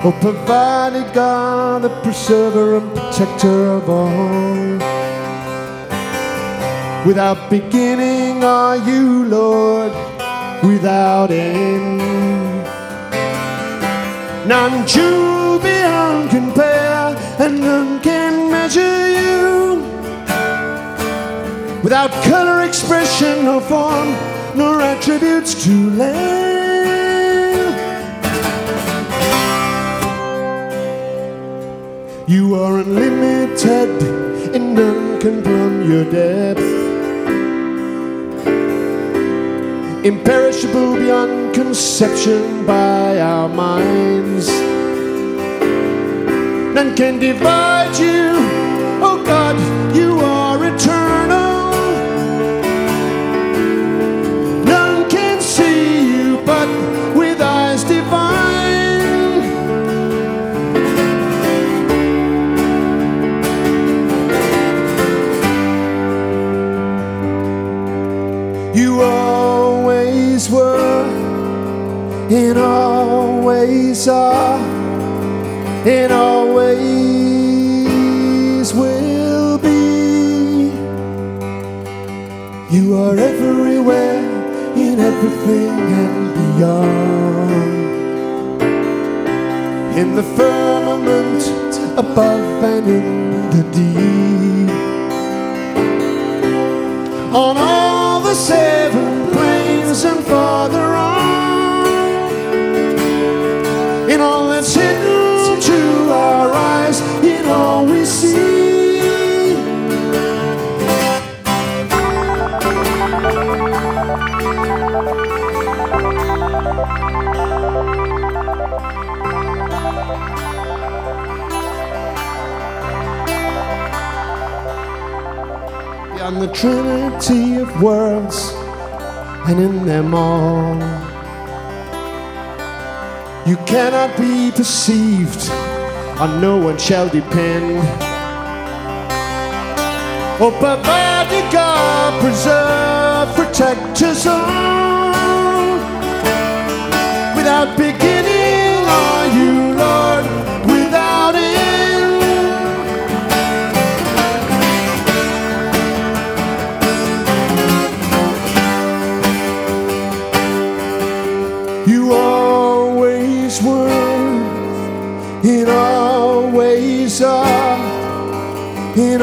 Oh, provided God, the preserver and protector of all. Without beginning are you, Lord, without end. None true beyond compare, and none can measure you. Without color, expression, nor form, nor attributes to land. You are unlimited, and none can plumb your depth. Imperishable beyond conception by our minds. None can divide you, oh God, you are eternal. None can see you but with eyes divine. You always were, and always are, and always will be. You are everywhere, in everything and beyond. In the firmament above and in the deep. On all the seven plains and farther on. In all that's hidden to our eyes, in all we see. Beyond the trinity of worlds, and in them all, you cannot be perceived, on no one shall depend. Oh, provided God, preserve, protect us all. Without beginning are you, Lord, without end. You always were, and always are, and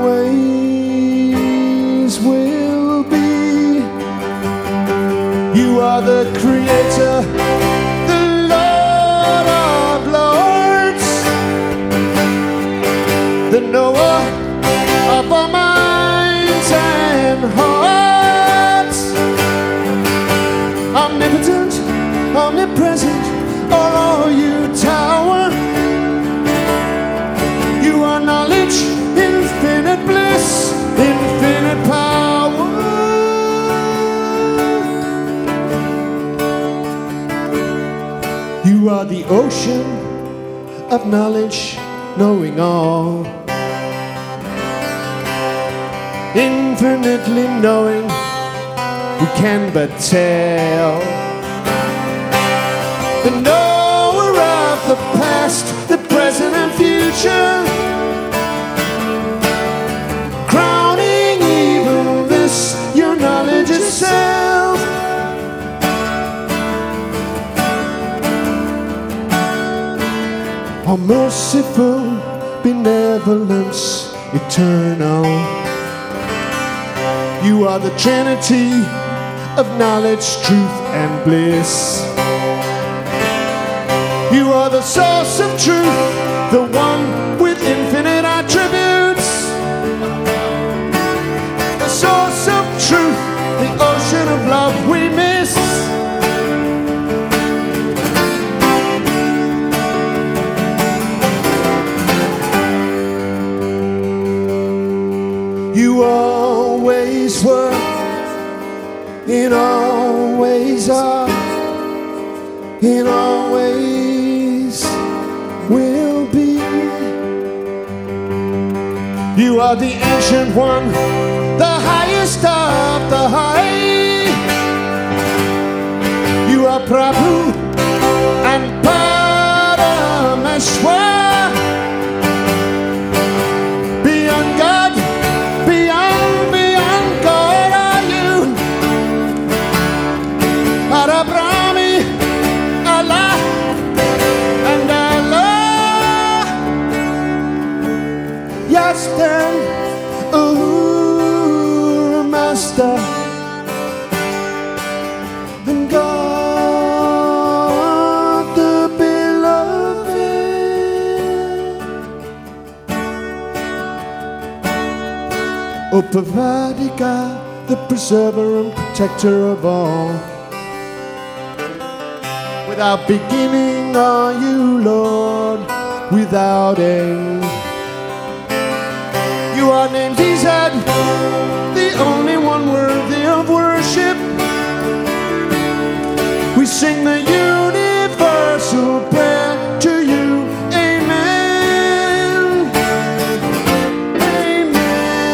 always will be. You are the Creator, the Lord of Lords, the knower of our minds and hearts. Omnipotent, omnipresent, are you tower. You are knowledge, infinite bliss, infinite power. You are the ocean of knowledge, knowing all. Infinitely knowing, we can but tell. The knower of the past, the present and future, crowning even this, your knowledge itself. All merciful benevolence eternal. You are the Trinity of knowledge, truth and bliss. You are the source of truth, the one with infinite attributes. The source of truth, the ocean of love we miss. You always were, and always are, and always will be. You are the ancient one, the highest of the high. You are Prabhu and Param than a master. And God the beloved, O Almighty God, the preserver and protector of all. Without beginning are you, Lord, without end. You are named Jesus, the only one worthy of worship. We sing the universal prayer to you. Amen. Amen.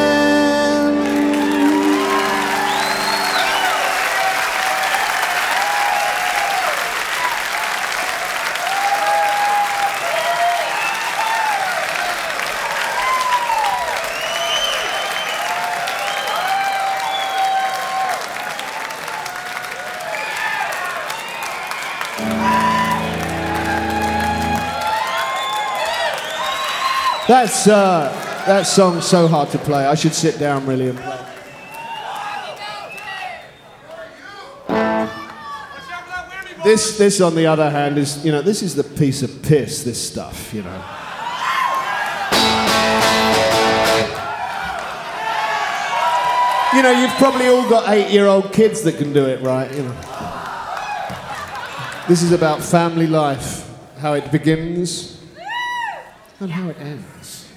That song's so hard to play. I should sit down really and play. This on the other hand is, you know, this is the piece of piss, this stuff, you know. You know, you've probably all got 8-year-old kids that can do it, right? You know. This is about family life, how it begins and how it ends.